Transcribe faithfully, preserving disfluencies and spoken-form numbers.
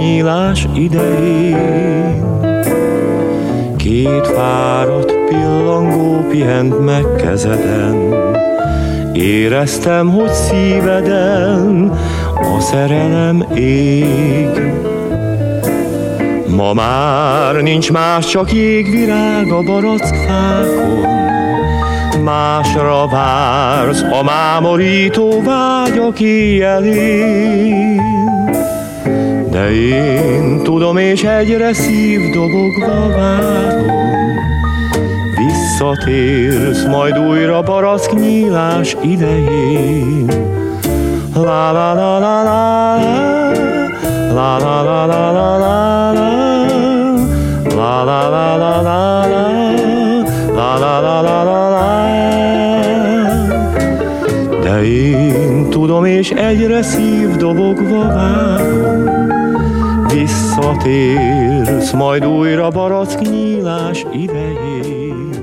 nyílás idején. Két fáradt pillangó pihent meg kezeden, éreztem, hogy szíveden a szerelem ég. Ma már nincs más, csak jégvirág a barackfákon, másra vársz a mámorító vágyak éjjelén. De én tudom, és egyre szívdobogva várom, visszatérsz majd újra barack nyílás idején. La la la la la la la la la la la la la la la la la la la la. De én tudom, és egyre szívdobogva várom, visszatérsz majd újra barack nyílás idején.